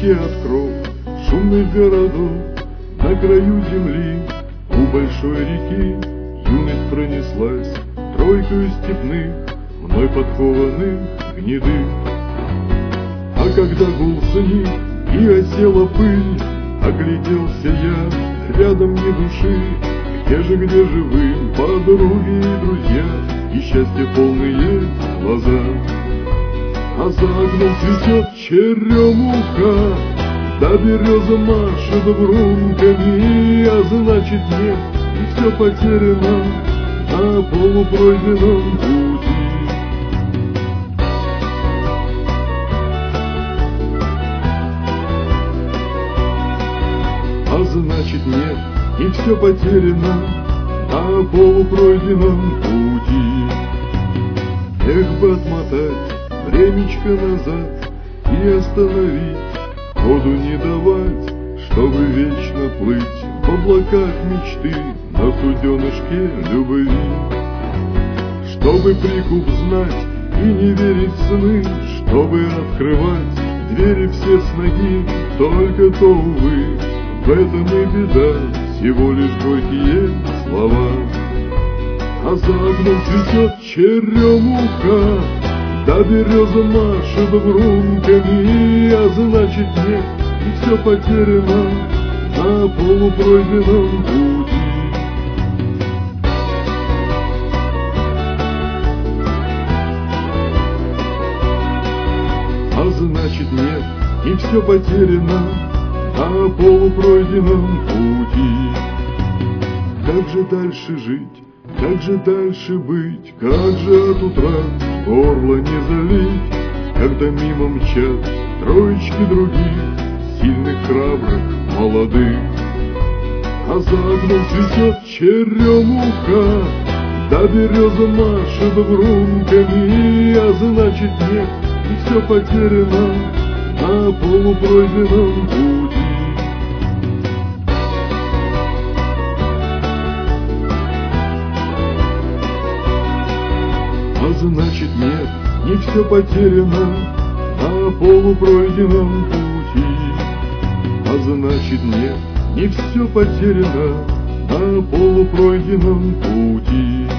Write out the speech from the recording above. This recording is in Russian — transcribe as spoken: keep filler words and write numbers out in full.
вдалеке от кров шумных городов, на краю земли у большой реки юность пронеслась тройкою степных, мной подкованных гнедых. А когда гул сник и осела пыль, огляделся я, рядом ни души. Где же, где же вы, подруги и друзья, и счастье полные глаза? А за окном цветет черемуха, да береза машет брунками, а значит нет, и все потеряно на полупройденном пути. А значит нет, и все потеряно на полупройденном пути. Эх бы отмотать времечко назад и остановить, ходу не давать, чтобы вечно плыть в облаках мечты на суденышке любви. Чтобы прикуп знать и не верить в сны, чтобы открывать двери все с ноги, только то, увы, в этом и беда, всего лишь горькие слова. А за окном цветет черемуха, да береза машет брунками, а значит нет, и все потеряно на полупройденном пути. А значит нет, и все потеряно на полупройденном пути. Как же дальше жить, как же дальше быть, как же от утра горло не залить, когда мимо мчат троечки других, сильных, храбрых, молодых. А за окном цветет черемуха, да береза машет брунками, а значит нет, и все потеряно на полупройденном пути. А значит нет, не все потеряно на полупройденном пути. А значит нет, не все потеряно на полупройденном пути.